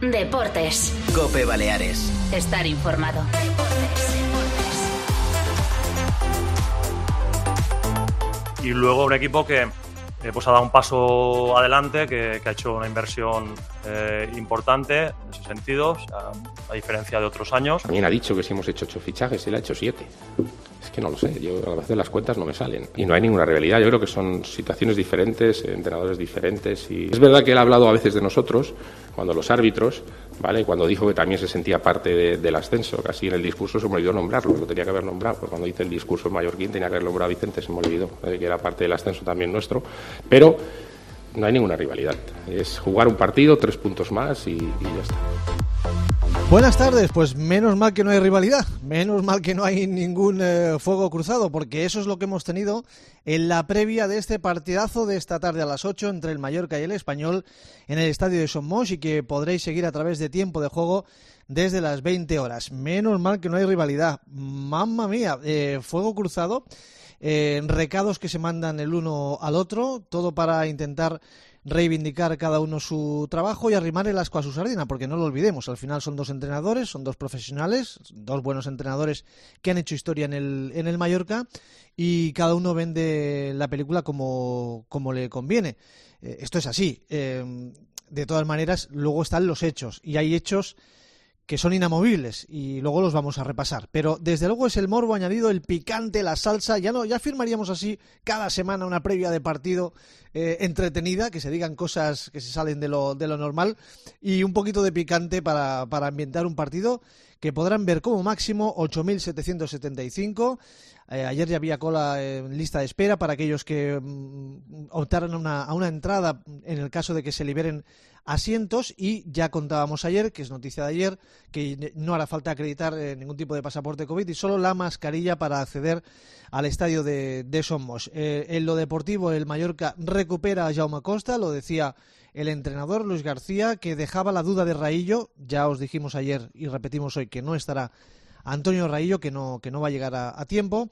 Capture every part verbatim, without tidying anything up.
Deportes. COPE Baleares. Estar informado. Y luego un equipo que eh, pues ha dado un paso adelante, que, que ha hecho una inversión eh, importante en ese sentido, o sea, a diferencia de otros años. También ha dicho que si hemos hecho ocho fichajes, él ha hecho siete. Es que no lo sé, yo a veces las cuentas no me salen. Y no hay ninguna rivalidad, yo creo que son situaciones diferentes, entrenadores diferentes. Y es verdad que él ha hablado a veces de nosotros, cuando los árbitros, ¿vale? Cuando dijo que también se sentía parte de, del ascenso, casi en el discurso se me olvidó nombrarlo, lo tenía que haber nombrado, pues cuando hice el discurso en mallorquín tenía que haber nombrado a Vicente, se me olvidó, ¿vale? Que era parte del ascenso también nuestro, pero no hay ninguna rivalidad, es jugar un partido, tres puntos más y, y ya está. Buenas tardes, pues menos mal que no hay rivalidad, menos mal que no hay ningún eh, fuego cruzado, porque eso es lo que hemos tenido en la previa de este partidazo de esta tarde a las ocho entre el Mallorca y el Español en el estadio de Somos, y que podréis seguir a través de Tiempo de Juego desde las veinte horas. Menos mal que no hay rivalidad, mamma mía, eh, fuego cruzado, eh, recados que se mandan el uno al otro, todo para intentar reivindicar cada uno su trabajo y arrimar el asco a su sardina, porque no lo olvidemos, al final son dos entrenadores, son dos profesionales, dos buenos entrenadores que han hecho historia en el, en el Mallorca, y cada uno vende la película como, como le conviene. Eh, esto es así. Eh, de todas maneras, luego están los hechos, y hay hechos que son inamovibles y luego los vamos a repasar, pero desde luego es el morbo añadido, el picante, la salsa. Ya no, ya firmaríamos así cada semana una previa de partido eh, entretenida, que se digan cosas que se salen de lo, de lo normal, y un poquito de picante para, para ambientar un partido que podrán ver como máximo ocho mil setecientos setenta y cinco. Eh, ayer ya había cola en lista de espera para aquellos que mm, optaran a una, a una entrada en el caso de que se liberen asientos, y ya contábamos ayer, que es noticia de ayer, que no hará falta acreditar eh, ningún tipo de pasaporte COVID y solo la mascarilla para acceder al estadio de, de Somos. Eh, en lo deportivo, el Mallorca recupera a Jaume Costa, lo decía el entrenador Luis García, que dejaba la duda de Raillo. Ya os dijimos ayer y repetimos hoy que no estará Antonio Raillo, que no, que no va a llegar a, a tiempo,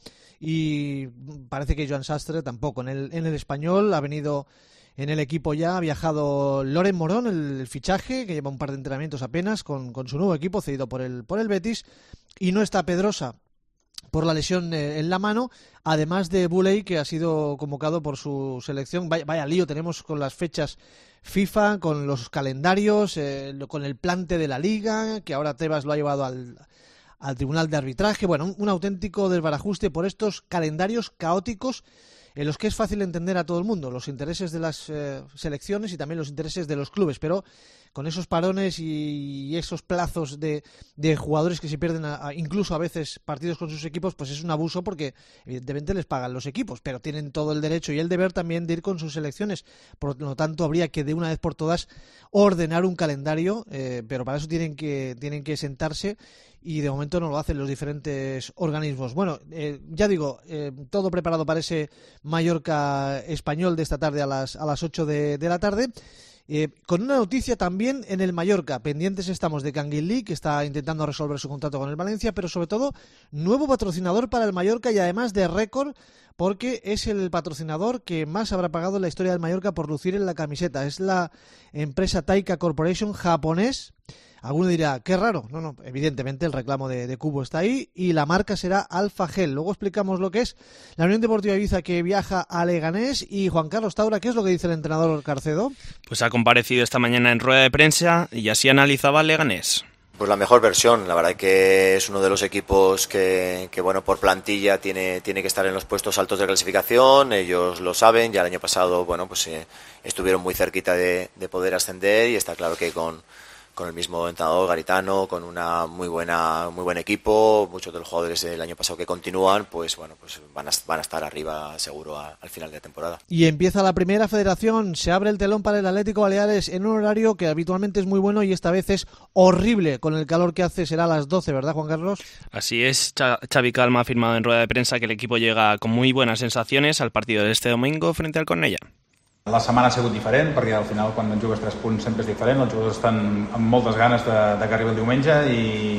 y parece que Joan Sastre tampoco. En el, en el Español ha venido en el equipo ya, ha viajado Loren Morón, el, el fichaje, que lleva un par de entrenamientos apenas con, con su nuevo equipo, cedido por el, por el Betis, y no está Pedrosa por la lesión eh, en la mano, además de Buley, que ha sido convocado por su selección. Vaya, vaya lío tenemos con las fechas FIFA, con los calendarios, eh, con el plante de la Liga, que ahora Tebas lo ha llevado al, al Tribunal de Arbitraje. Bueno, un, un auténtico desbarajuste por estos calendarios caóticos, en los que es fácil entender a todo el mundo los intereses de las eh, selecciones y también los intereses de los clubes, pero con esos parones y esos plazos de, de jugadores que se pierden, a, a, incluso a veces partidos con sus equipos, pues es un abuso, porque evidentemente les pagan los equipos, pero tienen todo el derecho y el deber también de ir con sus selecciones. Por lo tanto, habría que de una vez por todas ordenar un calendario, eh, pero para eso tienen que, tienen que sentarse, y de momento no lo hacen los diferentes organismos. Bueno, eh, ya digo, eh, todo preparado para ese Mallorca Español de esta tarde a las, a las ocho de, de la tarde. Eh, con una noticia también en el Mallorca. Pendientes estamos de Canguilí, que está intentando resolver su contrato con el Valencia, pero sobre todo nuevo patrocinador para el Mallorca, y además de récord, porque es el patrocinador que más habrá pagado en la historia del Mallorca por lucir en la camiseta. Es la empresa Taika Corporation japonés. Alguno dirá, qué raro. No, no, evidentemente el reclamo de, de Cubo está ahí, y la marca será Alfa Gel. Luego explicamos lo que es la Unión Deportiva Ibiza, que viaja a Leganés. Y Juan Carlos Taura, ¿qué es lo que dice el entrenador Carcedo? Pues ha comparecido esta mañana en rueda de prensa y así analizaba el Leganés. Pues la mejor versión, la verdad que es uno de los equipos que, que bueno, por plantilla tiene, tiene que estar en los puestos altos de clasificación. Ellos lo saben, ya el año pasado, bueno, pues eh, estuvieron muy cerquita de, de poder ascender, y está claro que con con el mismo entrenador Garitano, con una muy buena muy buen equipo, muchos de los jugadores del año pasado que continúan, pues bueno, pues van a, van a estar arriba seguro a, al final de la temporada. Y empieza la primera federación, se abre el telón para el Atlético Baleares en un horario que habitualmente es muy bueno y esta vez es horrible con el calor que hace. Será a las doce, ¿verdad, Juan Carlos? Así es, Xavi Calma ha afirmado en rueda de prensa que el equipo llega con muy buenas sensaciones al partido de este domingo frente al Cornellà. La setmana ha sigut diferent, perquè al final quan jugues tres punts sempre és diferent, els jugadors estan amb moltes ganes de, de que arribi el diumenge, i,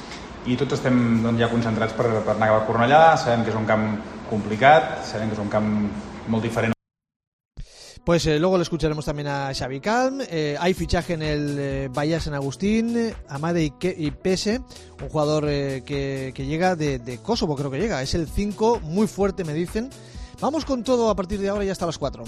i tots estem doncs, ja concentrats per, per anar a Cornellà. Sabem que és un camp complicat, sabem que és un camp molt diferent. Pues eh, luego le escucharemos también a Xavi Calm. Eh, hay fichaje en el eh, Bahía San Agustín, eh, Amade y, y Pese, un jugador eh, que, que llega de, de Kosovo, creo que llega. Es el cinco, muy fuerte me dicen. Vamos con todo a partir de ahora y hasta las cuatro.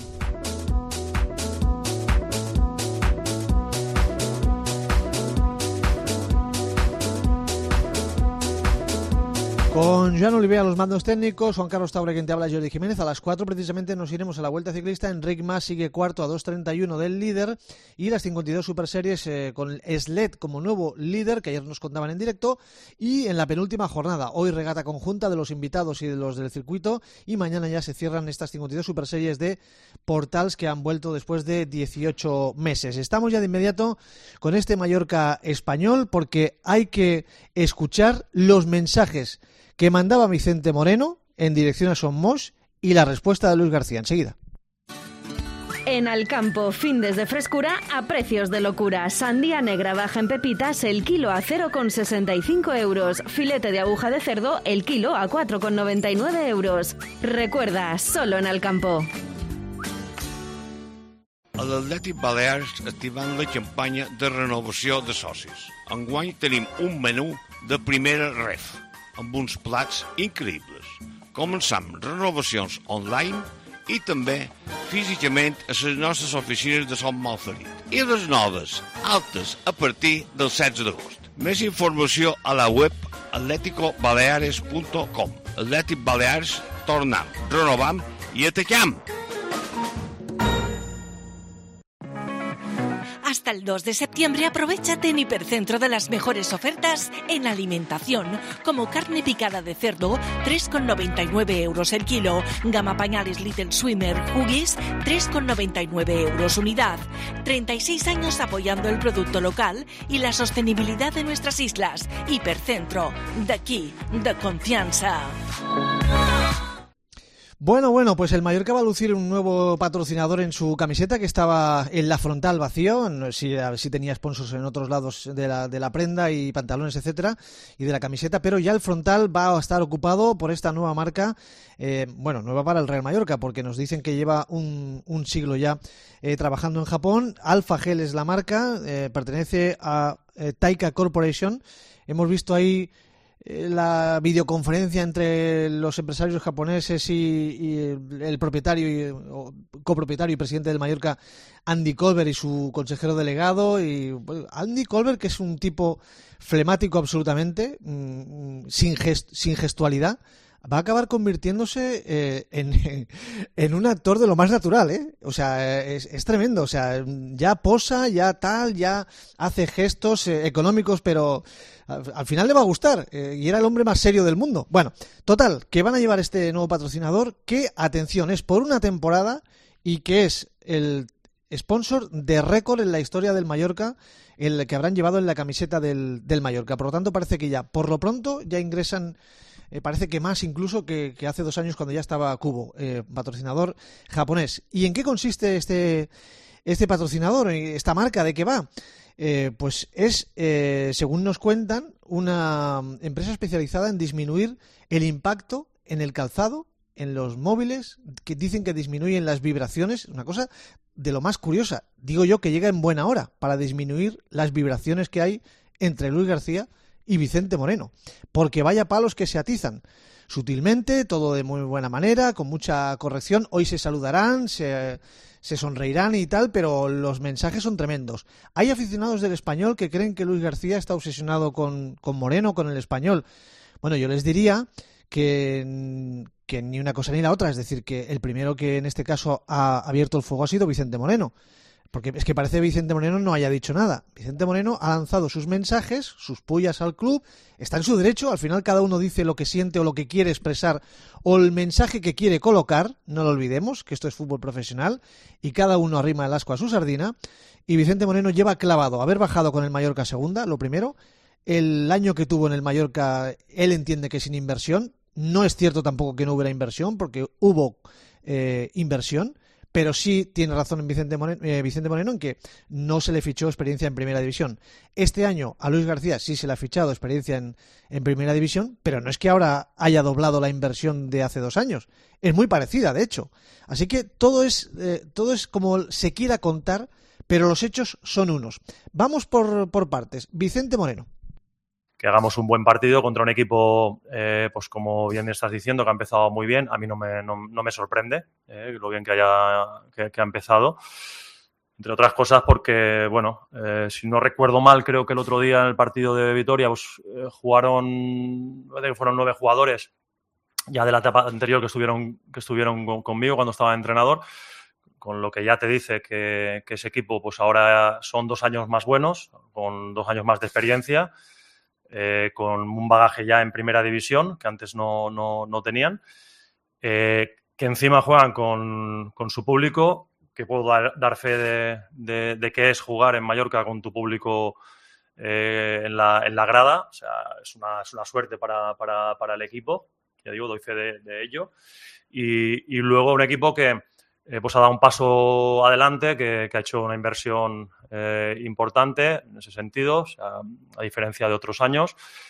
Con Joan Oliver a los mandos técnicos, Juan Carlos Taure quien te habla, Jordi Jiménez. A las cuatro precisamente nos iremos a la Vuelta Ciclista. Enric Mas sigue cuarto a dos treinta y uno del líder, y las cincuenta y dos Superseries eh, con Sled como nuevo líder, que ayer nos contaban en directo, y en la penúltima jornada, hoy regata conjunta de los invitados y de los del circuito, y mañana ya se cierran estas cincuenta y dos Superseries de Portals que han vuelto después de dieciocho meses. Estamos ya de inmediato con este Mallorca español porque hay que escuchar los mensajes que mandaba Vicente Moreno en dirección a Somos y la respuesta de Luis García enseguida. En Alcampo, findes de frescura a precios de locura. Sandía negra baja en pepitas el kilo a cero coma sesenta y cinco euros. Filete de aguja de cerdo el kilo a cuatro coma noventa y nueve euros. Recuerda, solo en Alcampo. A l'Atlètic Balears activant la campanya de renovació de socis. Enguany tenim un menú de primera ref, amb uns plats increïbles. Començam renovacions online i també físicament a les nostres oficines de Son Malferit. I les noves, altes, a partir del setze d'agost. Més informació a la web atletico baleares punt com. Atlètic Balears, tornem, renovam i atacam! Hasta el dos de septiembre aprovéchate en Hipercentro de las mejores ofertas en alimentación, como carne picada de cerdo, tres coma noventa y nueve euros el kilo, gama pañales Little Swimmer, Huggies, tres coma noventa y nueve euros unidad. treinta y seis años apoyando el producto local y la sostenibilidad de nuestras islas. Hipercentro, d'aquí, de confianza. Bueno, bueno, pues el Mallorca va a lucir un nuevo patrocinador en su camiseta que estaba en la frontal vacío, no sé si, si tenía sponsors en otros lados de la, de la prenda y pantalones, etcétera, y de la camiseta, pero ya el frontal va a estar ocupado por esta nueva marca, eh, bueno, nueva para el Real Mallorca, porque nos dicen que lleva un, un siglo ya eh, trabajando en Japón. Alpha Gel es la marca, eh, pertenece a eh, Taika Corporation. Hemos visto ahí la videoconferencia entre los empresarios japoneses y, y el propietario y o, copropietario y presidente del Mallorca, Andy Colbert, y su consejero delegado. Y bueno, Andy Colbert, que es un tipo flemático absolutamente, mmm, sin, gest, sin gestualidad, va a acabar convirtiéndose eh, en, en un actor de lo más natural, ¿eh? O sea, es, es tremendo. O sea, ya posa, ya tal, ya hace gestos eh, económicos, pero al, al final le va a gustar. Eh, y era el hombre más serio del mundo. Bueno, total, que van a llevar este nuevo patrocinador que, atención, es por una temporada y que es el sponsor de récord en la historia del Mallorca, el que habrán llevado en la camiseta del, del Mallorca. Por lo tanto, parece que ya, por lo pronto, ya ingresan... Eh, parece que más incluso que, que hace dos años cuando ya estaba Kubo, eh, patrocinador japonés. ¿Y en qué consiste este, este patrocinador, esta marca? ¿De qué va? Eh, pues es, eh, según nos cuentan, una empresa especializada en disminuir el impacto en el calzado, en los móviles, que dicen que disminuyen las vibraciones. Una cosa de lo más curiosa. Digo yo que llega en buena hora para disminuir las vibraciones que hay entre Luis García y Vicente Moreno, porque vaya palos que se atizan sutilmente, todo de muy buena manera, con mucha corrección. Hoy se saludarán, se, se sonreirán y tal, pero los mensajes son tremendos. Hay aficionados del Español que creen que Luis García está obsesionado con, con Moreno, con el Español. Bueno, yo les diría que, que ni una cosa ni la otra, es decir, que el primero que en este caso ha abierto el fuego ha sido Vicente Moreno. Porque es que parece que Vicente Moreno no haya dicho nada. Vicente Moreno ha lanzado sus mensajes, sus pullas al club, está en su derecho, al final cada uno dice lo que siente o lo que quiere expresar o el mensaje que quiere colocar, no lo olvidemos, que esto es fútbol profesional y cada uno arrima el asco a su sardina. Y Vicente Moreno lleva clavado haber bajado con el Mallorca segunda, lo primero, el año que tuvo en el Mallorca él entiende que sin inversión, no es cierto tampoco que no hubiera inversión porque hubo eh, inversión, pero sí tiene razón en Vicente Moreno, eh, Vicente Moreno en que no se le fichó experiencia en Primera División. Este año a Luis García sí se le ha fichado experiencia en, en Primera División, pero no es que ahora haya doblado la inversión de hace dos años. Es muy parecida, de hecho. Así que todo es, eh, todo es como se quiera contar, pero los hechos son unos. Vamos por, por partes. Vicente Moreno. Que hagamos un buen partido contra un equipo, eh, pues como bien estás diciendo, que ha empezado muy bien. A mí no me, no, no me sorprende eh, lo bien que haya que, que ha empezado. Entre otras cosas porque, bueno, eh, si no recuerdo mal, creo que el otro día en el partido de Vitoria pues, eh, jugaron, fueron nueve jugadores ya de la etapa anterior que estuvieron, que estuvieron con, conmigo cuando estaba de entrenador, con lo que ya te dice que, que ese equipo pues ahora son dos años más buenos, con dos años más de experiencia, Eh, con un bagaje ya en Primera División que antes no, no, no tenían, eh, que encima juegan con, con su público, que puedo dar, dar fe de, de, de qué es jugar en Mallorca con tu público eh, en, la, en la grada. O sea, es una, es una suerte para, para, para el equipo, ya digo, doy fe de, de ello. Y, y luego un equipo que eh, pues ha dado un paso adelante, que, que ha hecho una inversión eh, importante en ese sentido, o sea, a diferencia de otros años,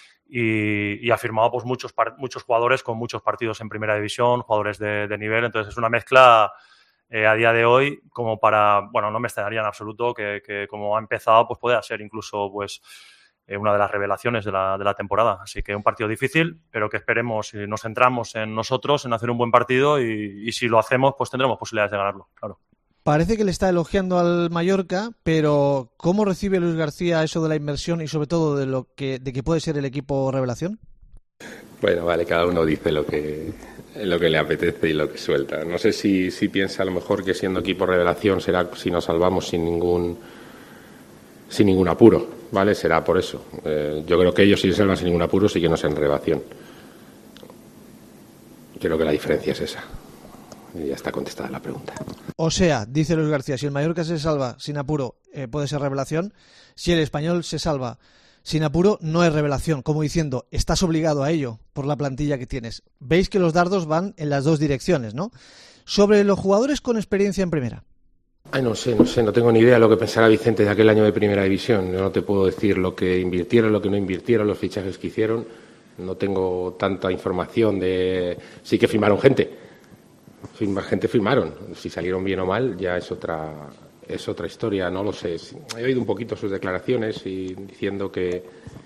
y, y ha firmado pues, muchos, muchos jugadores con muchos partidos en Primera División, jugadores de, de nivel. Entonces es una mezcla eh, a día de hoy como para, bueno, no me extrañaría en absoluto que, que como ha empezado pues pueda ser incluso pues eh, una de las revelaciones de la, de la temporada. Así que un partido difícil, pero que esperemos y nos centramos en nosotros, en hacer un buen partido y, y si lo hacemos pues tendremos posibilidades de ganarlo, claro. Parece que le está elogiando al Mallorca, pero ¿cómo recibe Luis García eso de la inversión y sobre todo de lo que de que puede ser el equipo revelación? Bueno, vale, cada uno dice lo que lo que le apetece y lo que suelta. No sé si, si piensa a lo mejor que siendo equipo revelación será si nos salvamos sin ningún sin ningún apuro, ¿vale? Será por eso. Eh, yo creo que ellos si se salvan sin ningún apuro sí que no sean revelación. Creo que la diferencia es esa. Y ya está contestada la pregunta. O sea, dice Luis García, si el Mallorca se salva sin apuro, eh, puede ser revelación. Si el Español se salva sin apuro, no es revelación. Como diciendo, estás obligado a ello por la plantilla que tienes. Veis que los dardos van en las dos direcciones, ¿no? Sobre los jugadores con experiencia en primera. Ay, no sé, no sé, no tengo ni idea de lo que pensará Vicente de aquel año de Primera División. Yo no te puedo decir lo que invirtieron, lo que no invirtieron, los fichajes que hicieron. No tengo tanta información de... Sí que firmaron gente. Firma, gente firmaron. Si salieron bien o mal ya es otra es otra historia, no lo sé. He oído un poquito sus declaraciones y diciendo que,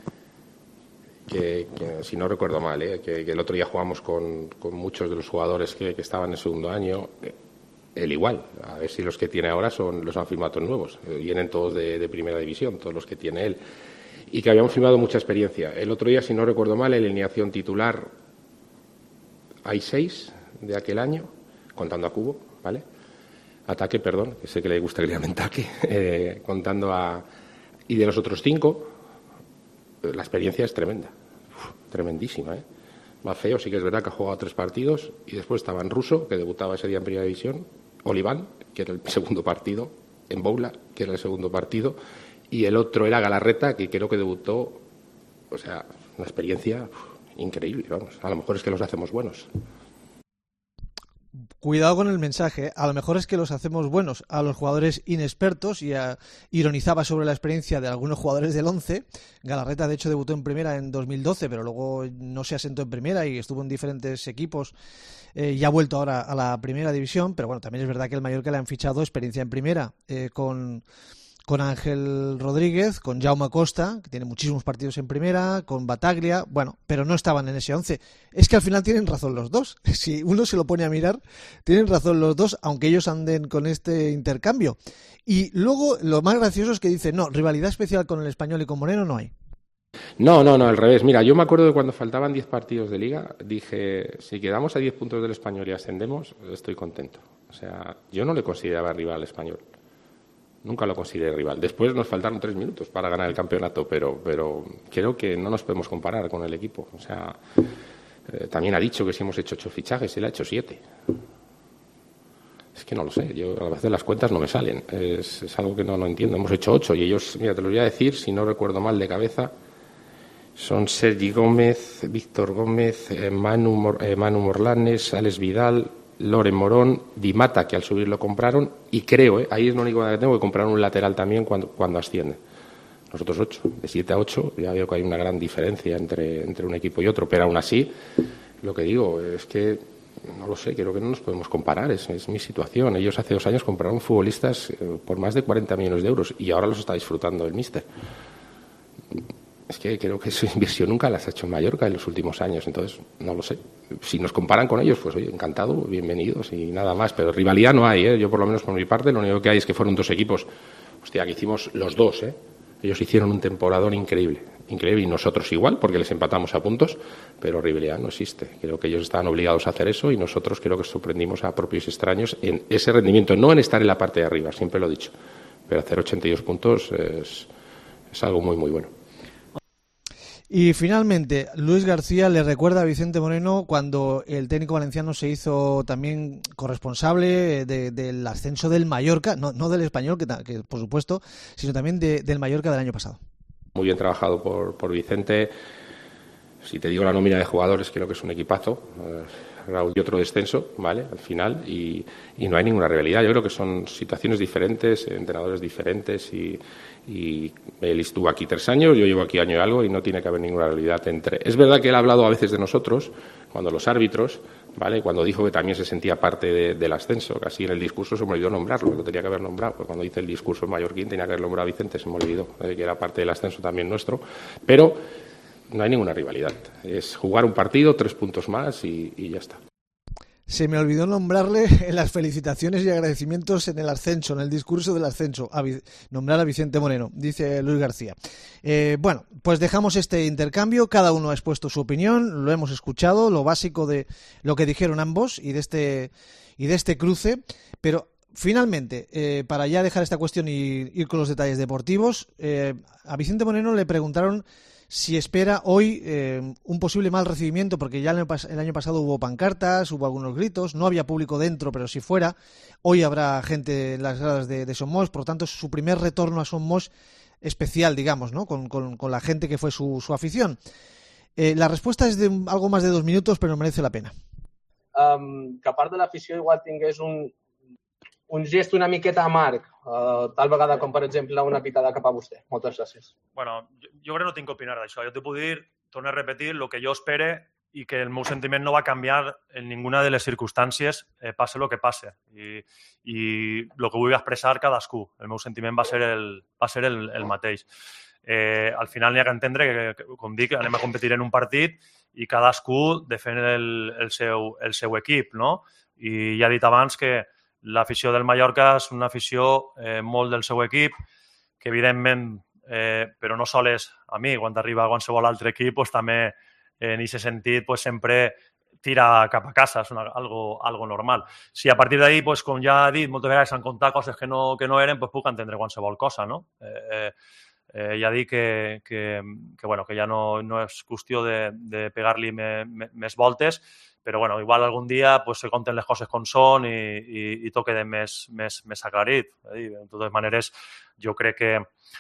que, que si no recuerdo mal, ¿eh? que, que el otro día jugamos con, con muchos de los jugadores que, que estaban en segundo año. Él igual, a ver si los que tiene ahora son los han firmado todos nuevos. Vienen todos de, de Primera División, todos los que tiene él. Y que habíamos firmado mucha experiencia. El otro día, si no recuerdo mal, en la alineación titular hay seis de aquel año, contando a Cubo, ¿vale? Ataque, perdón, que sé que le gusta que le llamen ataque, eh, contando a... Y de los otros cinco, la experiencia es tremenda, Uf, tremendísima, ¿eh? Más feo, sí que es verdad que ha jugado tres partidos y después estaba en Russo, que debutaba ese día en Primera División, Oliván, que era el segundo partido, en Boula, que era el segundo partido, y el otro era Galarreta, que creo que debutó, o sea, una experiencia uf, increíble, vamos, a lo mejor es que los hacemos buenos. Cuidado con el mensaje, a lo mejor es que los hacemos buenos a los jugadores inexpertos y a, ironizaba sobre la experiencia de algunos jugadores del once. Galarreta de hecho debutó en primera en dos mil doce, pero luego no se asentó en primera y estuvo en diferentes equipos eh, y ha vuelto ahora a la primera división, pero bueno, también es verdad que el Mallorca le han fichado experiencia en primera eh, con... con Ángel Rodríguez, con Jaume Costa, que tiene muchísimos partidos en primera, con Bataglia, bueno, pero no estaban en ese once. Es que al final tienen razón los dos. Si uno se lo pone a mirar, tienen razón los dos, aunque ellos anden con este intercambio. Y luego, lo más gracioso es que dicen, no, rivalidad especial con el Español y con Moreno no hay. No, no, no, al revés. Mira, yo me acuerdo de cuando faltaban diez partidos de Liga, dije, si quedamos a diez puntos del Español y ascendemos, estoy contento. O sea, yo no le consideraba rival al Español. Nunca lo consideré rival. Después nos faltaron tres minutos para ganar el campeonato, pero, pero creo que no nos podemos comparar con el equipo. O sea, eh, también ha dicho que si hemos hecho ocho fichajes, él ha hecho siete. Es que no lo sé. Yo a veces las cuentas no me salen. Es, es algo que no, no entiendo. Hemos hecho ocho y ellos, mira, te lo voy a decir, si no recuerdo mal de cabeza, son Sergi Gómez, Víctor Gómez, eh, Manu, Mor, eh, Manu Morlanes, Alex Vidal, Loren Morón, Di Mata, que al subir lo compraron, y creo, ¿eh? ahí es lo único que tengo, que compraron un lateral también cuando, cuando asciende. Nosotros ocho, de siete a ocho, ya veo que hay una gran diferencia entre, entre un equipo y otro, pero aún así, lo que digo es que, no lo sé, creo que no nos podemos comparar, es, es mi situación. Ellos hace dos años compraron futbolistas eh, por más de cuarenta millones de euros y ahora los está disfrutando el míster. Es que creo que esa inversión nunca las ha hecho en Mallorca en los últimos años, entonces no lo sé. Si nos comparan con ellos, pues oye, encantado, bienvenidos y nada más, pero rivalidad no hay, ¿eh? Yo por lo menos por mi parte, lo único que hay es que fueron dos equipos, hostia, que hicimos los dos, ¿eh? Ellos hicieron un temporadón increíble, increíble, y nosotros igual, porque les empatamos a puntos, pero rivalidad no existe. Creo que ellos estaban obligados a hacer eso y nosotros creo que sorprendimos a propios y extraños en ese rendimiento, no en estar en la parte de arriba, siempre lo he dicho, pero hacer ochenta y dos puntos es, es algo muy, muy bueno. Y finalmente, Luis García le recuerda a Vicente Moreno cuando el técnico valenciano se hizo también corresponsable de, del ascenso del Mallorca, no, no del Español, que, que por supuesto, sino también de, del Mallorca del año pasado. Muy bien trabajado por, por Vicente. Si te digo la nómina de jugadores, creo que es un equipazo. Raúl y otro descenso, ¿vale? Al final, y, y no hay ninguna rivalidad. Yo creo que son situaciones diferentes, entrenadores diferentes, y, y él estuvo aquí tres años, yo llevo aquí año y algo, y no tiene que haber ninguna rivalidad entre... Es verdad que él ha hablado a veces de nosotros, cuando los árbitros, ¿vale? Cuando dijo que también se sentía parte de, del ascenso, casi en el discurso se me olvidó nombrarlo, lo tenía que haber nombrado, pues cuando hice el discurso en mallorquín tenía que haber nombrado a Vicente, se me olvidó, ¿eh? Que era parte del ascenso también nuestro, pero no hay ninguna rivalidad, es jugar un partido, tres puntos más y, y ya está. Se me olvidó nombrarle en las felicitaciones y agradecimientos en el ascenso, en el discurso del ascenso, a nombrar a Vicente Moreno, dice Luis García. Eh, bueno, pues dejamos este intercambio, cada uno ha expuesto su opinión, lo hemos escuchado, lo básico de lo que dijeron ambos y de este, y de este cruce, pero finalmente, eh, para ya dejar esta cuestión y ir con los detalles deportivos, eh, a Vicente Moreno le preguntaron si espera hoy eh, un posible mal recibimiento, porque ya el año, pas- el año pasado hubo pancartas, hubo algunos gritos, no había público dentro, pero si fuera, hoy habrá gente en las gradas de, de Somos, por tanto es su primer retorno a Somos especial, digamos, ¿no? Con, con, con la gente que fue su, su afición. Eh, la respuesta es de algo más de dos minutos, pero merece la pena. Um, que part de l'afició igual tingués un, un gest una miqueta amarg, uh, tal vegada com, per exemple, una pitada cap a vostè. Moltes gràcies. Bueno, jo, jo crec que no tinc que opinar d'això. Jo t'ho puc dir, torno a repetir, el que jo espere i que el meu sentiment no va canviar en ninguna de les circumstàncies, eh, passe el que passe. I, i el que vull expressar cadascú. El meu sentiment va ser el, va ser el, el mateix. Eh, al final n'hi ha que entendre que, que, com dic, anem a competir en un partit i cadascú defèn el, el, seu, el seu equip, no? I ja he dit abans que l'afició del Mallorca és una afició eh, molt del seu equip, que evidentment, eh, però no sols a mi, quan arriba qualsevol altre equip, pues, també eh, en aquest sentit pues, sempre tira cap a casa, és una, algo, algo normal. Si a partir d'ahí, pues, com ja he dit, moltes vegades s'han contat coses que no, que no eren, pues, puc entendre qualsevol cosa, no? Eh, eh, ja dic que, que, que, bueno, que ja no, no és qüestió de, de pegar-li me, me, més voltes, però bueno, igual algun dia pues, se compten les coses com són i, i, i tot queda més, més, més aclarit. De totes maneres, jo crec que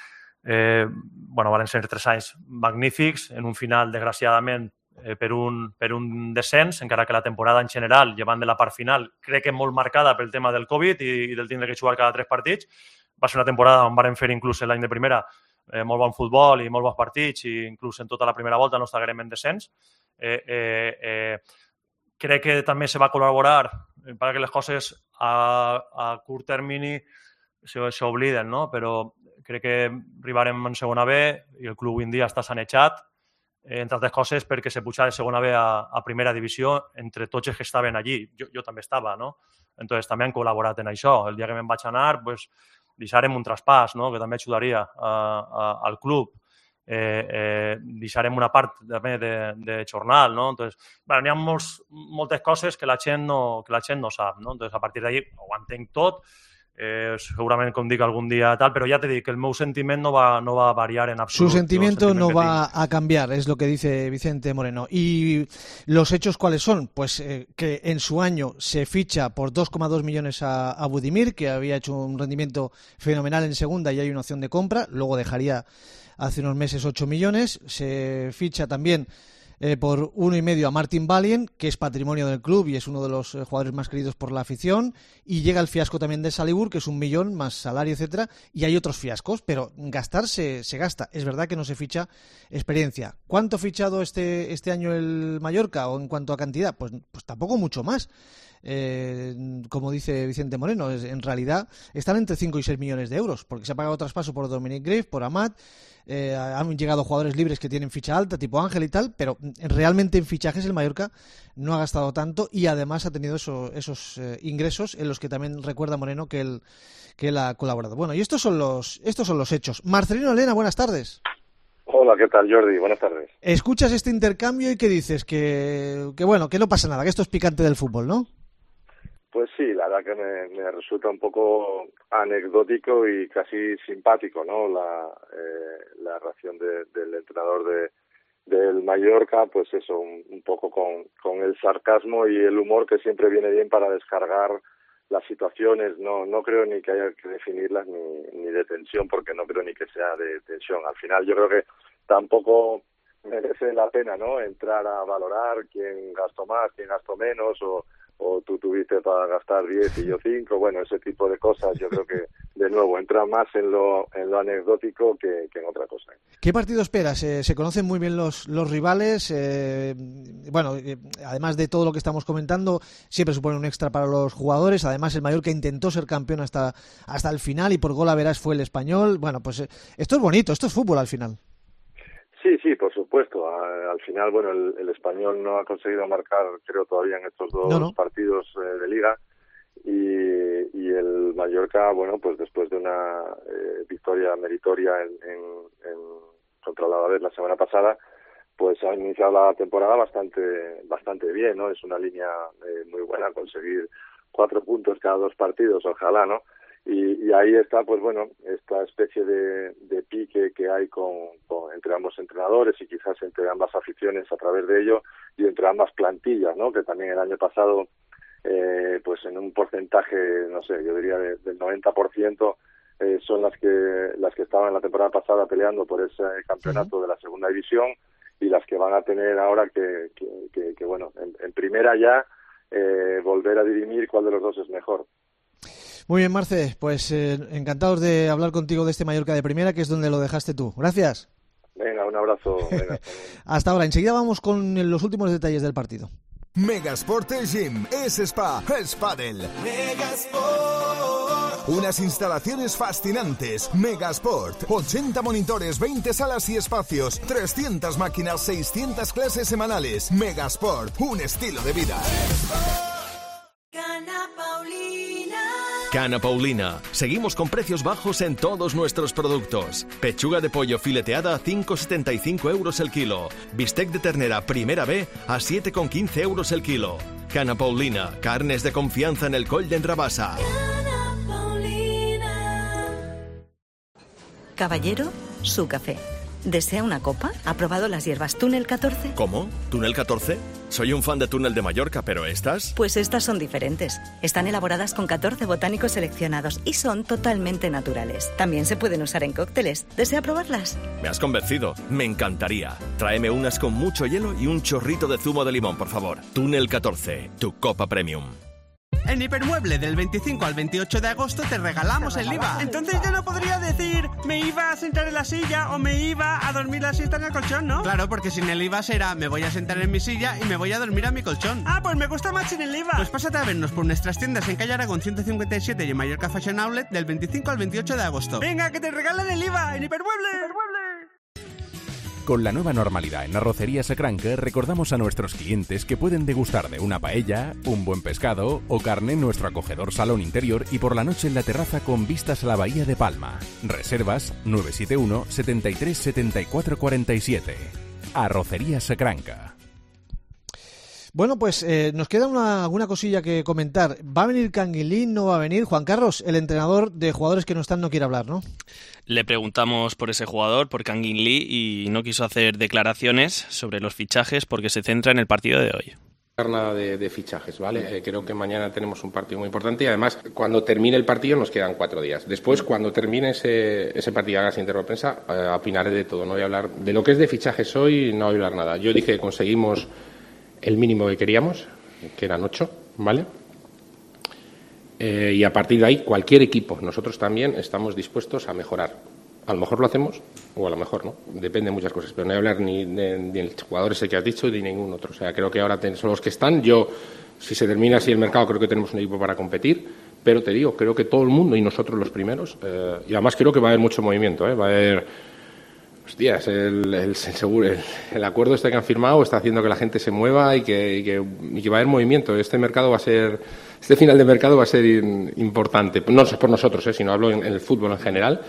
eh, bueno, van ser tres anys magnífics, en un final, desgraciadament, eh, per, un, per un descens, encara que la temporada en general, llevant de la part final, crec que molt marcada pel tema del Covid i, i del tindre que jugar cada tres partits. Va ser una temporada on varen fer inclús l'any de primera eh, molt bon futbol i molt bons partits i inclús en tota la primera volta no estaguem en descens. Eh, eh, eh, Crec que també se va col·laborar perquè les coses a, a curt termini s'obliden, no? Però crec que arribarem en segona B i el club avui en dia està sanejat, eh, entre altres coses perquè se puja de segona B a, a primera divisió entre tots els que estaven allí. Jo, jo també estava, no? Entonces també han col·laborat en això. El dia que me'n vaig anar, pues, deixarem un traspàs, no? Que també ajudaria a, a, al club. Eh, eh, deixarem una part també de, de jornal, no? Entonces, bueno, n'hi ha molts, moltes coses que la gent no, que la gent no sap, no? Entonces, a partir d'ahí ho entenc tot, eh, segurament, com dic, algun dia tal, però ja te dic que el meu sentiment no va, no va variar en absolut. Su sentimiento no va a cambiar, es lo que dice Vicente Moreno. ¿Y los hechos cuáles son? Pues eh, que en su año se ficha por dos coma dos millones a, a Budimir, que había hecho un rendimiento fenomenal en segunda y hay una opción de compra, luego dejaría hace unos meses ocho millones, se ficha también eh, por uno y medio a Martin Valien, que es patrimonio del club y es uno de los eh, jugadores más queridos por la afición, y llega el fiasco también de Salibur, que es un millón más salario, etcétera, y hay otros fiascos, pero gastar se, se gasta. Es verdad que no se ficha experiencia. ¿Cuánto ha fichado este, este año el Mallorca o en cuanto a cantidad? Pues, pues tampoco mucho más. Eh, como dice Vicente Moreno, es, en realidad están entre cinco y seis millones de euros, porque se ha pagado traspaso por Dominic Grave, por Amat, eh, han llegado jugadores libres que tienen ficha alta, tipo Ángel y tal, pero realmente en fichajes el Mallorca no ha gastado tanto y además ha tenido eso, esos eh, ingresos en los que también recuerda Moreno que él, que él ha colaborado. Bueno, y estos son los, estos son los hechos. Marcelino Elena, buenas tardes. Hola, ¿qué tal, Jordi? Buenas tardes. Escuchas este intercambio y ¿qué dices? Que, que bueno, que no pasa nada, que esto es picante del fútbol, ¿no? Pues sí, la verdad que me, me resulta un poco anecdótico y casi simpático, ¿no? La, eh, la reacción de, del entrenador de del Mallorca, pues eso, un, un poco con, con el sarcasmo y el humor que siempre viene bien para descargar las situaciones. No no creo ni que haya que definirlas ni, ni de tensión, porque no creo ni que sea de tensión. Al final yo creo que tampoco merece la pena, ¿no?, entrar a valorar quién gastó más, quién gastó menos, o o tú tuviste para gastar diez y yo cinco, bueno, ese tipo de cosas yo creo que, de nuevo, entra más en lo en lo anecdótico que, que en otra cosa. ¿Qué partido esperas? Eh, se conocen muy bien los, los rivales, eh, bueno, eh, además de todo lo que estamos comentando, siempre supone un extra para los jugadores, además el Mallorca intentó ser campeón hasta, hasta el final y por gol a verás fue el Español, bueno, pues eh, esto es bonito, esto es fútbol al final. Sí, sí, por supuesto. A, al final, bueno, el, el Español no ha conseguido marcar, creo, todavía en estos dos no, no. partidos eh, de Liga, y, y el Mallorca, bueno, pues después de una eh, victoria meritoria en, en, en contra el Alavés la semana pasada, pues ha iniciado la temporada bastante bastante bien, ¿no? Es una línea eh, muy buena, conseguir cuatro puntos cada dos partidos, ojalá, ¿no? Y, y ahí está, pues bueno, esta especie de, de pique que hay con, con entre ambos entrenadores y quizás entre ambas aficiones a través de ello y entre ambas plantillas, ¿no? Que también el año pasado, eh, pues en un porcentaje, no sé, yo diría de, del noventa por ciento eh, son las que las que estaban la temporada pasada peleando por ese campeonato uh-huh. de la segunda división, y las que van a tener ahora que, que, que, que bueno, en, en primera ya eh, volver a dirimir cuál de los dos es mejor. Muy bien, Marce, pues eh, encantados de hablar contigo de este Mallorca de primera, que es donde lo dejaste tú. Gracias. Venga, un abrazo. Venga. Hasta ahora, enseguida vamos con los últimos detalles del partido. Megasport es Gym, es Spa, es Padel. Megasport. Unas instalaciones fascinantes. Megasport. ochenta monitores, veinte salas y espacios, trescientas máquinas, seiscientas clases semanales. Megasport, un estilo de vida. Cana Paulina. Cana Paulina. Seguimos con precios bajos en todos nuestros productos. Pechuga de pollo fileteada a cinco con setenta y cinco euros el kilo. Bistec de ternera primera B a siete con quince euros el kilo. Cana Paulina. Carnes de confianza en el Coll d'en Rabassa. Cana Paulina. Caballero, su café. ¿Desea una copa? ¿Ha probado las hierbas Túnel catorce? ¿Cómo? ¿Túnel catorce? Soy un fan de Túnel de Mallorca, pero ¿estas? Pues estas son diferentes. Están elaboradas con catorce botánicos seleccionados y son totalmente naturales. También se pueden usar en cócteles. ¿Desea probarlas? Me has convencido. Me encantaría. Tráeme unas con mucho hielo y un chorrito de zumo de limón, por favor. Túnel catorce, tu copa premium. En Hipermueble del veinticinco al veintiocho de agosto te regalamos el I V A. Entonces yo no podría decir me iba a sentar en la silla o me iba a dormir la siesta en el colchón, ¿no? Claro, porque sin el I V A será me voy a sentar en mi silla y me voy a dormir a mi colchón. Ah, pues me gusta más sin el I V A. Pues pásate a vernos por nuestras tiendas en Calle Aragón ciento cincuenta y siete y en Mallorca Fashion Outlet del veinticinco al veintiocho de agosto. Venga, que te regalan el I V A en Hipermueble. Hipermueble. Con la nueva normalidad en Arrocería Sacranca, recordamos a nuestros clientes que pueden degustar de una paella, un buen pescado o carne en nuestro acogedor salón interior y por la noche en la terraza con vistas a la bahía de Palma. Reservas nueve siete uno, setenta y tres, setenta y cuatro cuarenta y siete. Arrocería Sacranca. Bueno, pues eh, nos queda una, alguna cosilla que comentar. ¿Va a venir Kangin Lee? ¿No va a venir? Juan Carlos, el entrenador de jugadores que no están, no quiere hablar, ¿no? Le preguntamos por ese jugador, por Kangin Lee, y no quiso hacer declaraciones sobre los fichajes porque se centra en el partido de hoy. Nada de, de fichajes, ¿vale? Eh, creo que mañana tenemos un partido muy importante y además cuando termine el partido nos quedan cuatro días. Después, cuando termine ese, ese partido a la siguiente rueda de prensa, eh, opinaré de todo. No voy a hablar de lo que es de fichajes hoy, no voy a hablar nada. Yo dije que conseguimos el mínimo que queríamos, que eran ocho, ¿vale? Eh, y a partir de ahí, cualquier equipo, nosotros también estamos dispuestos a mejorar. A lo mejor lo hacemos o a lo mejor no, depende de muchas cosas, pero no voy a hablar ni de, ni del jugador ese que has dicho ni de ningún otro. O sea, creo que ahora son los que están. Yo, si se termina así el mercado, creo que tenemos un equipo para competir, pero te digo, creo que todo el mundo y nosotros los primeros, eh, y además creo que va a haber mucho movimiento, ¿eh? Va a haber, hostias, el, el, el, seguro, el, el acuerdo este que han firmado está haciendo que la gente se mueva y que, y que, y que va a haber movimiento. Este mercado va a ser, este final de mercado va a ser in, importante, no es por nosotros, ¿eh? Sino hablo en, en el fútbol en general.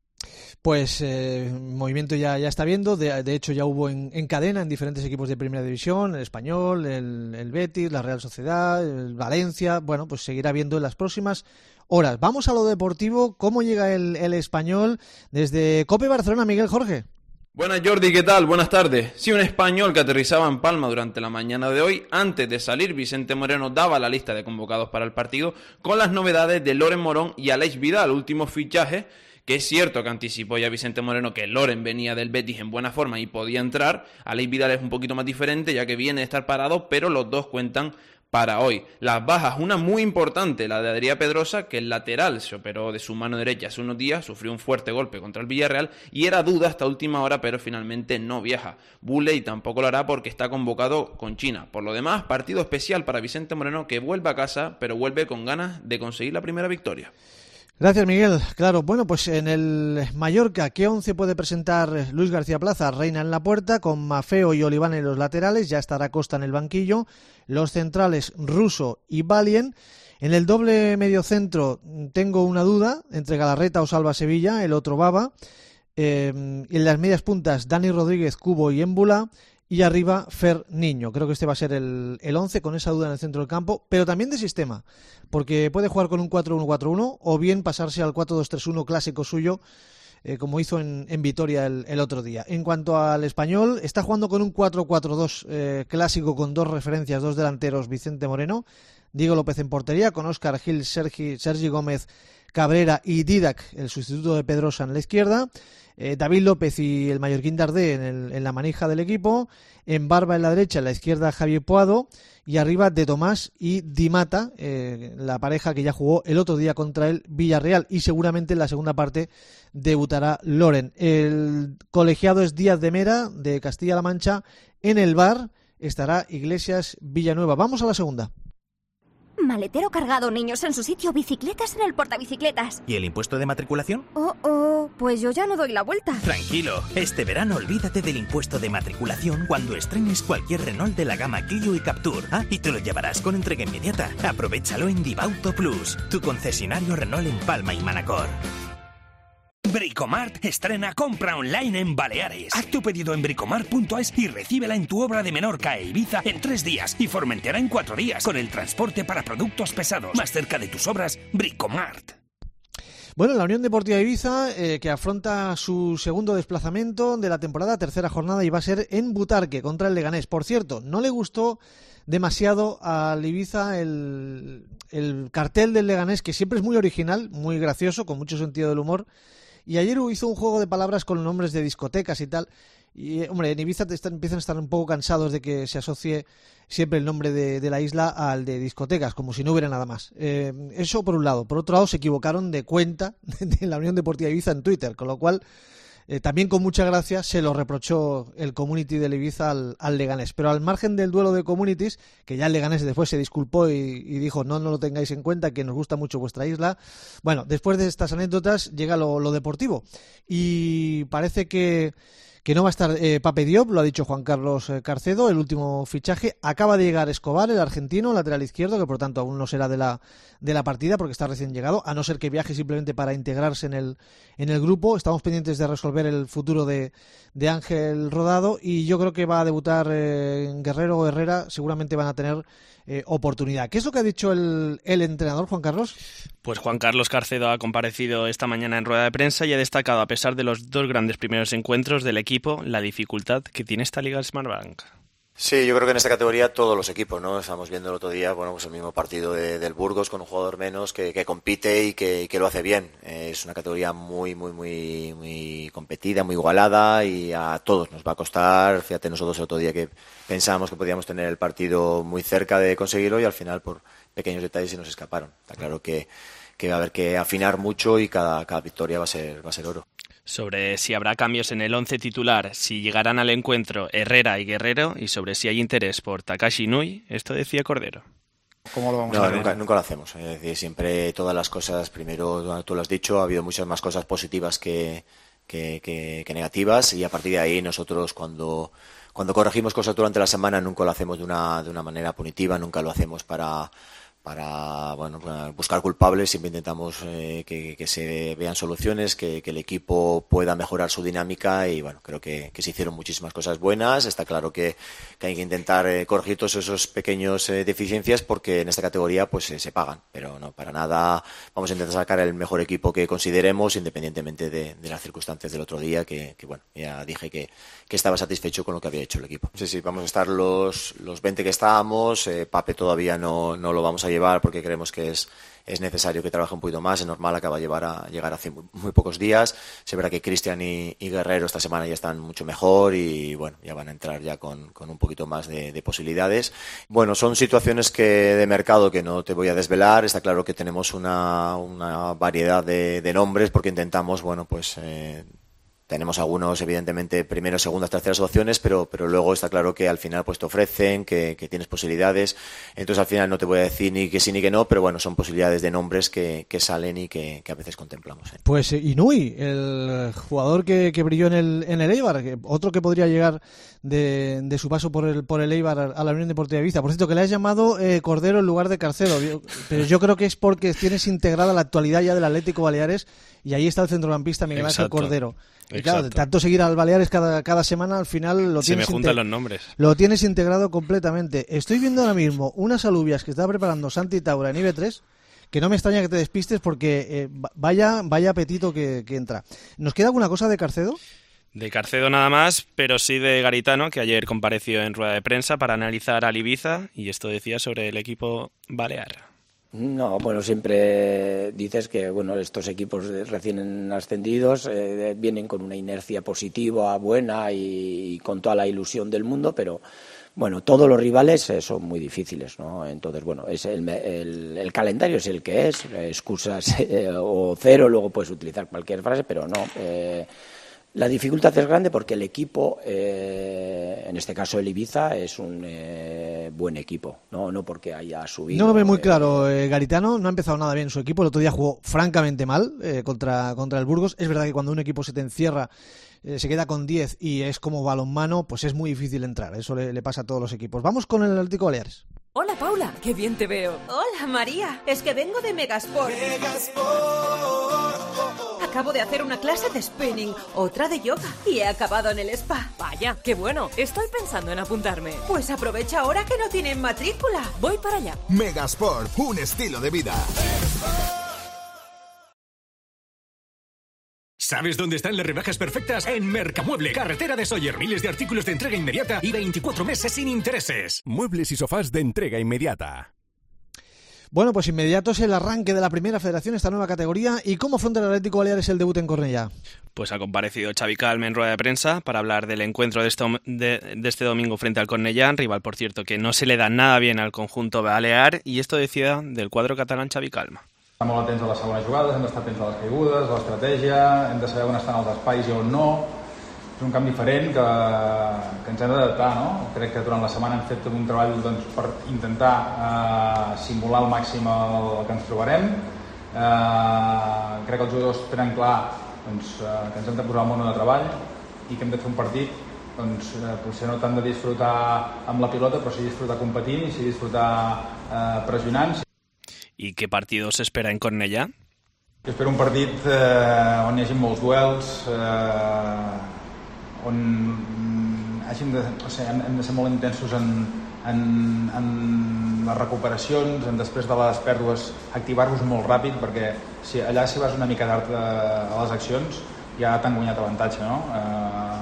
Pues eh, movimiento ya, ya está viendo, de, de hecho ya hubo en, en cadena en diferentes equipos de Primera División, el Español, el, el Betis, la Real Sociedad, el Valencia, bueno, pues seguirá viendo en las próximas horas. Vamos a lo deportivo, ¿cómo llega el, el Español desde COPE Barcelona, Miguel Jorge? Buenas Jordi, ¿qué tal? Buenas tardes. Sí, un español que aterrizaba en Palma durante la mañana de hoy. Antes de salir, Vicente Moreno daba la lista de convocados para el partido con las novedades de Loren Morón y Aleix Vidal, últimos fichajes, que es cierto que anticipó ya Vicente Moreno que Loren venía del Betis en buena forma y podía entrar. Aleix Vidal es un poquito más diferente ya que viene de estar parado, pero los dos cuentan para hoy. Las bajas, una muy importante, la de Adrià Pedrosa, que el lateral se operó de su mano derecha hace unos días, sufrió un fuerte golpe contra el Villarreal y era duda hasta última hora, pero finalmente no viaja. Buley tampoco lo hará porque está convocado con China. Por lo demás, partido especial para Vicente Moreno, que vuelve a casa, pero vuelve con ganas de conseguir la primera victoria. Gracias, Miguel. Claro, bueno, pues en el Mallorca, ¿qué once puede presentar Luis García Plaza? Reina en la puerta, con Maffeo y Oliván en los laterales, ya estará Costa en el banquillo, los centrales Russo y Valien. En el doble mediocentro tengo una duda entre Galarreta o Salva Sevilla, el otro Baba. Eh, en las medias puntas, Dani Rodríguez, Cubo y Émbula. Y arriba, Fer Niño. Creo que este va a ser el, el once, con esa duda en el centro del campo, pero también de sistema, porque puede jugar con un cuatro uno cuatro uno o bien pasarse al cuatro dos tres uno clásico suyo, eh, como hizo en, en Vitoria el, el otro día. En cuanto al Español, está jugando con un cuatro cuatro dos eh, clásico con dos referencias, dos delanteros, Vicente Moreno, Diego López en portería, con Óscar Gil, Sergi, Sergi Gómez, Cabrera y Didac, el sustituto de Pedrosa, en la izquierda. Eh, David López y el mallorquín Dardé en, el, en la manija del equipo, en Barba en la derecha, en la izquierda Javier Poado y arriba De Tomás y Di Mata, eh, la pareja que ya jugó el otro día contra el Villarreal, y seguramente en la segunda parte debutará Loren. El colegiado es Díaz de Mera, de Castilla-La Mancha. En el bar estará Iglesias Villanueva. Vamos a la segunda. Maletero cargado, niños en su sitio, bicicletas en el portabicicletas. ¿Y el impuesto de matriculación? Oh, oh, pues yo ya no doy la vuelta. Tranquilo, este verano olvídate del impuesto de matriculación cuando estrenes cualquier Renault de la gama Clio y Captur. Ah, y te lo llevarás con entrega inmediata. Aprovechalo en Divauto Plus, tu concesionario Renault en Palma y Manacor. Bricomart estrena compra online en Baleares. Haz tu pedido en bricomart punto es y recíbela en tu obra de Menorca e Ibiza en tres días y Formentera en cuatro días, con el transporte para productos pesados. Más cerca de tus obras, Bricomart. Bueno, la Unión Deportiva Ibiza, eh, que afronta su segundo desplazamiento de la temporada, tercera jornada, y va a ser en Butarque contra el Leganés. Por cierto, no le gustó demasiado al Ibiza el, el cartel del Leganés, que siempre es muy original, muy gracioso, con mucho sentido del humor. Y ayer hizo un juego de palabras con nombres de discotecas y tal. Y, hombre, en Ibiza te están, empiezan a estar un poco cansados de que se asocie siempre el nombre de, de la isla al de discotecas, como si no hubiera nada más. Eh, eso por un lado. Por otro lado, se equivocaron de cuenta de la Unión Deportiva Ibiza en Twitter, con lo cual, eh, también con mucha gracia, se lo reprochó el community del Ibiza al, al Leganés. Pero al margen del duelo de communities, que ya el Leganés después se disculpó y, y dijo no, no lo tengáis en cuenta, que nos gusta mucho vuestra isla. Bueno, después de estas anécdotas llega lo, lo deportivo. Y parece que... que no va a estar eh, Pape Diop, lo ha dicho Juan Carlos eh, Carcedo, el último fichaje. Acaba de llegar Escobar, el argentino, lateral izquierdo, que por tanto aún no será de la de la partida porque está recién llegado, a no ser que viaje simplemente para integrarse en el en el grupo. Estamos pendientes de resolver el futuro de, de Ángel Rodado, y yo creo que va a debutar eh, Guerrero o Herrera, seguramente van a tener eh, oportunidad. ¿Qué es lo que ha dicho el, el entrenador, Juan Carlos? Pues Juan Carlos Carcedo ha comparecido esta mañana en rueda de prensa y ha destacado, a pesar de los dos grandes primeros encuentros del equipo, la dificultad que tiene esta Liga Smartbank. Sí, yo creo que en esta categoría todos los equipos, ¿no? Estamos viendo el otro día, bueno, pues el mismo partido de, del Burgos con un jugador menos que, que compite y que, que lo hace bien. Eh, es una categoría muy, muy, muy, muy competida, muy igualada y a todos nos va a costar. Fíjate, nosotros el otro día que pensábamos que podíamos tener el partido muy cerca de conseguirlo y al final por pequeños detalles se nos escaparon. Está claro que, que va a haber que afinar mucho y cada, cada victoria va a ser, va a ser oro. Sobre si habrá cambios en el once titular, si llegarán al encuentro Herrera y Guerrero y sobre si hay interés por Takashi Inui, esto decía Cordero. ¿Cómo lo vamos no, a ver? Nunca, nunca lo hacemos. Es decir, siempre todas las cosas, primero tú lo has dicho, ha habido muchas más cosas positivas que, que, que, que negativas y a partir de ahí nosotros cuando, cuando corregimos cosas durante la semana nunca lo hacemos de una, de una manera punitiva, nunca lo hacemos para... para bueno, buscar culpables, siempre intentamos eh, que, que se vean soluciones, que, que el equipo pueda mejorar su dinámica y bueno, creo que, que se hicieron muchísimas cosas buenas. Está claro que, que hay que intentar eh, corregir todos esos pequeños eh, deficiencias porque en esta categoría pues eh, se pagan, pero no, para nada vamos a intentar sacar el mejor equipo que consideremos independientemente de, de las circunstancias del otro día que, que bueno, ya dije que, que estaba satisfecho con lo que había hecho el equipo. Sí, sí, vamos a estar los, los veinte que estábamos, eh, Pape todavía no, no lo vamos a llevar porque creemos que es, es necesario que trabaje un poquito más, es normal, acaba de llevar a llegar hace muy, muy pocos días, se verá que Cristian y, y Guerrero esta semana ya están mucho mejor y bueno, ya van a entrar ya con, con un poquito más de, de posibilidades. Bueno, son situaciones que de mercado que no te voy a desvelar, está claro que tenemos una, una variedad de, de nombres porque intentamos, bueno, pues... Eh, Tenemos algunos, evidentemente, primeras, segundas, terceras opciones, pero, pero luego está claro que al final pues te ofrecen, que, que tienes posibilidades. Entonces, al final no te voy a decir ni que sí ni que no, pero bueno, son posibilidades de nombres que, que salen y que, que a veces contemplamos. ¿eh? Pues Inui, el jugador que, que brilló en el, en el Eibar, que, otro que podría llegar de, de su paso por el, por el Eibar a la Unión Deportiva Ibiza. Por cierto, que le has llamado eh, Cordero en lugar de Carcedo, pero yo creo que es porque tienes integrada la actualidad ya del Atlético Baleares y ahí está el centrocampista Miguel Ángel Cordero. Y claro, de tanto seguir al Baleares cada, cada semana, al final lo Se tienes me juntan los nombres. Lo tienes integrado completamente. Estoy viendo ahora mismo unas alubias que está preparando Santi Taura en I B tres, que no me extraña que te despistes porque eh, vaya vaya apetito que, que entra. ¿Nos queda alguna cosa de Carcedo? De Carcedo nada más, pero sí de Garitano, que ayer compareció en rueda de prensa para analizar al Ibiza y esto decía sobre el equipo balear. No, bueno, siempre dices que bueno, estos equipos recién ascendidos eh, vienen con una inercia positiva, buena y, y con toda la ilusión del mundo, pero bueno, todos los rivales eh, son muy difíciles, ¿no? Entonces, bueno, es el, el, el calendario es el que es, excusas eh, o cero, luego puedes utilizar cualquier frase, pero no. Eh, La dificultad es grande porque el equipo, eh, en este caso el Ibiza, es un eh, buen equipo, no no porque haya subido. No lo ve muy eh, claro eh, Garitano, no ha empezado nada bien su equipo, el otro día jugó francamente mal eh, contra, contra el Burgos. Es verdad que cuando un equipo se te encierra, eh, se queda con diez y es como balonmano, pues es muy difícil entrar, eso le, le pasa a todos los equipos. Vamos con el Atlético Baleares. Hola Paula, qué bien te veo. Hola María, es que vengo de Megasport. Megasport. Acabo de hacer una clase de spinning, otra de yoga y he acabado en el spa. Vaya, qué bueno, estoy pensando en apuntarme. Pues aprovecha ahora que no tienen matrícula. Voy para allá. Megasport, un estilo de vida. ¿Sabes dónde están las rebajas perfectas? En Mercamueble, carretera de Sóller. Miles de artículos de entrega inmediata y veinticuatro meses sin intereses. Muebles y sofás de entrega inmediata. Bueno, pues inmediato es el arranque de la primera federación, esta nueva categoría. ¿Y cómo afronta el Atlético Baleares el debut en Cornellá? Pues ha comparecido Xavi Calme en rueda de prensa para hablar del encuentro de este, de, de este domingo frente al Cornellá, rival, por cierto, que no se le da nada bien al conjunto balear, y esto decía del cuadro catalán Xavi Calme. Estem molt atents a les segones jugades, hem d'estar atents a les caigudes, a l'estratègia, hem de saber on estan els espais i on no. És un camp diferent que, que ens hem d'adaptar, no? Crec que durant la setmana hem fet un treball doncs, per intentar eh, simular al màxim el, el que ens trobarem. Eh, crec que els jugadors tenen clar doncs, eh, que ens hem de posar al món de treball i que hem de fer un partit doncs, eh, potser no tant de disfrutar amb la pilota, però sí disfrutar competint i sí disfrutar eh, pressionant. ¿Y qué partido se espera en Cornellà? Jo espero un partit eh, on hi hagi molts duels, eh, on hàgim de, o sigui, hem, hem de ser molt intensos en, en, en les recuperacions, en després de les pèrdues activar-vos molt ràpid, perquè si allà si vas una mica d'art a les accions ja t'han guanyat avantatge, no? Eh,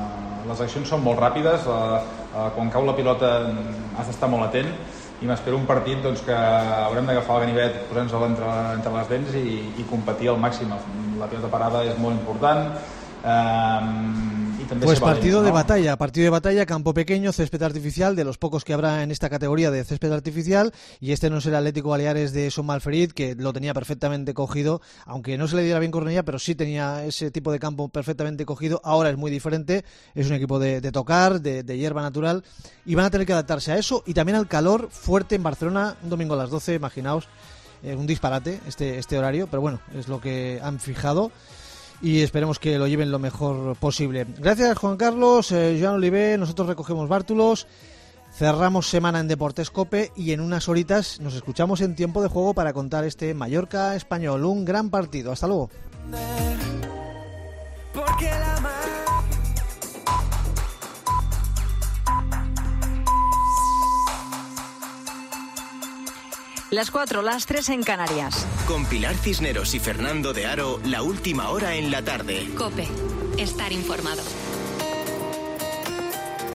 les accions són molt ràpides, uh, uh, quan cau la pilota has d'estar molt atent, i m'espero un partit doncs, que haurem d'agafar el ganivet, posar-nos-el entre, entre les dents i, i competir al màxim. La pilota parada és molt important. Um, Pues partido de batalla, partido de batalla, campo pequeño, césped artificial, de los pocos que habrá en esta categoría de césped artificial, y este no es el Atlético Baleares de Son Malferit, que lo tenía perfectamente cogido, aunque no se le diera bien Cornellá, pero sí tenía ese tipo de campo perfectamente cogido. Ahora es muy diferente, es un equipo de, de tocar, de, de hierba natural, y van a tener que adaptarse a eso, y también al calor fuerte en Barcelona, un domingo a las doce, imaginaos, eh, un disparate este, este horario, pero bueno, es lo que han fijado. Y esperemos que lo lleven lo mejor posible. Gracias, Juan Carlos, eh, Joan Olivé, nosotros recogemos bártulos, cerramos semana en Deportes Cope y en unas horitas nos escuchamos en Tiempo de Juego para contar este Mallorca Español, un gran partido. Hasta luego. Porque la Las cuatro, las tres en Canarias. Con Pilar Cisneros y Fernando de Aro, la última hora en la tarde. COPE. Estar informado.